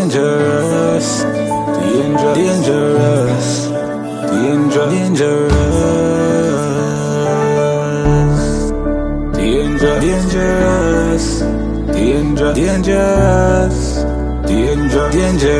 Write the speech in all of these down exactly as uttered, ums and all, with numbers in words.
dangerous, dangerous, dangerous, dangerous, dangerous, dangerous, dangerous, dangerous,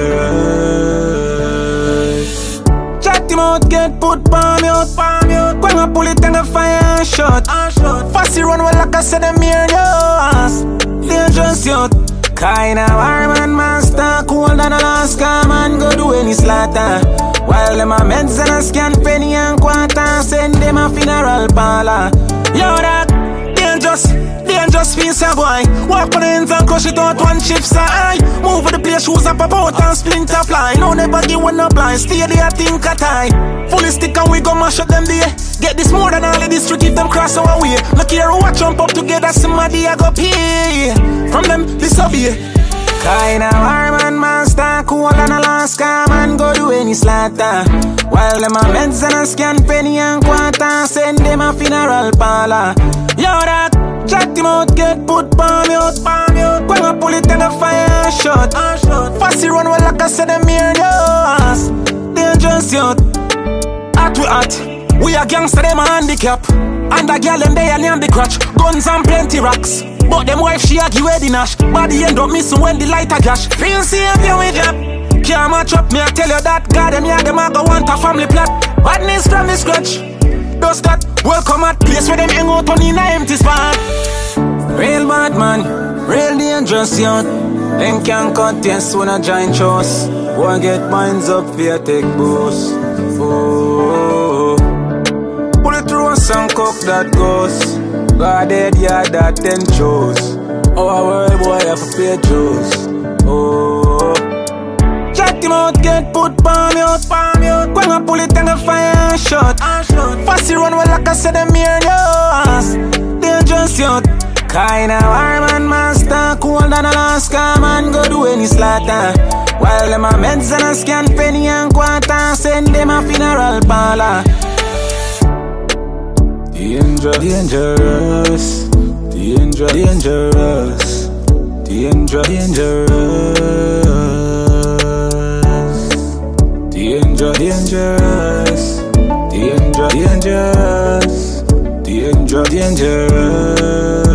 dangerous. Chat him out, get put palm out, palm out. When I pull it and I fire and shot, Fussy run well like I said them here in yours. Dangerous youth. Kinda warm and master, cool than Alaska, man go do any slaughter. While them a meds and a scan penny and quarter, send them a funeral parlor. Yo that, dangerous, dangerous piece of boy. Walk on the ends and crush it out one chip side. Move for the place, shoes up about and splinter fly. No never give one no blind, stay there think a tie. Fully stick and we go mash up them there. Get this more than all the district if them cross our way. Look here, watch jump up together, somebody I go pay. From them, disobey. Kinda warm and master, cool than Alaska, man go do any slaughter. While them a meds and a scan penny and quarter, send them a funeral parlor. Yo that, chat him out, get put palm out, palm out. When I pull it and I fire and shot, Fussy run well like I said them here in yours. Dangerous youth, hot we hot. We a gangster, them a handicap. And a girl them they a name the crutch. Guns and plenty rocks. But them wife she a give away the nash. Body end up missing when the light a gash. Feel safe you with job. Can't match up, me I tell you that. God them yeah them a go want a family plot. Badness from the scratch. Does that welcome at place where them hang out on in a empty spot. Real bad man, real dangerous youth. Them can't cut yes when a giant chose. Boy get minds up for your take boost. Oh, pull it through and cook that goes. God dead, yeah, that ten chose. Our world boy have to pay Joes. Oh, chat him out, get put palm out, palm out. When I pull it and I fire and shot, Fussy run well like I said them here in yours. Dangerous youth. Kinda warm and master, cool than Alaska, man go do any slaughter. While them a meds and a scan penny and quarter, send them a funeral parlor. Dangerous, dangerous, dangerous, dangerous, dangerous, dangerous, dangerous, dangerous, dangerous, dangerous, dangerous.